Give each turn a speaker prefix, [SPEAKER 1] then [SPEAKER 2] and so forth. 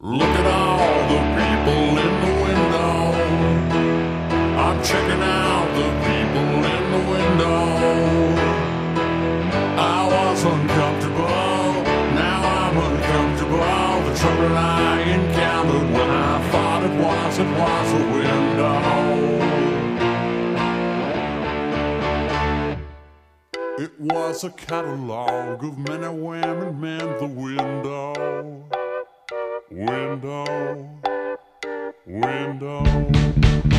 [SPEAKER 1] Look at all the people in the window. I'm checking out the people in the window. I was uncomfortable, now I'm uncomfortable. The trouble I encountered when I thought it was a window. It was a catalog of men and women meant the window. Window, window.